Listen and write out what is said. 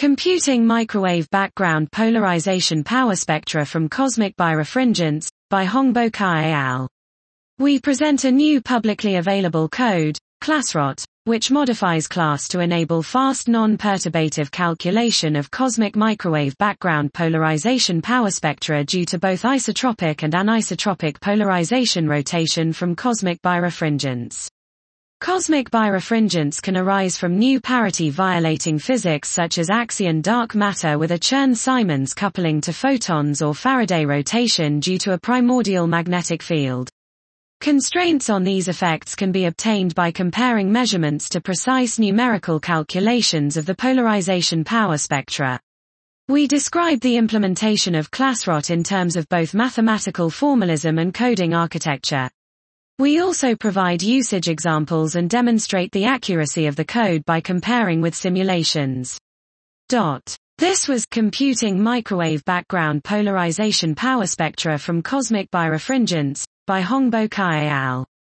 Computing Microwave Background Polarization Power Spectra from Cosmic Birefringence, by Hongbo Kai et al. We present a new publicly available code, ClassROT, which modifies class to enable fast non-perturbative calculation of cosmic microwave background polarization power spectra due to both isotropic and anisotropic polarization rotation from cosmic birefringence. Cosmic birefringence can arise from new parity-violating physics such as axion dark matter with a Chern-Simons coupling to photons or Faraday rotation due to a primordial magnetic field. Constraints on these effects can be obtained by comparing measurements to precise numerical calculations of the polarization power spectra. We describe the implementation of ClassROT in terms of both mathematical formalism and coding architecture. We also provide usage examples and demonstrate the accuracy of the code by comparing with simulations. This was Computing Microwave Background Polarization Power Spectra from Cosmic Birefringence, by Hongbo Kai et al.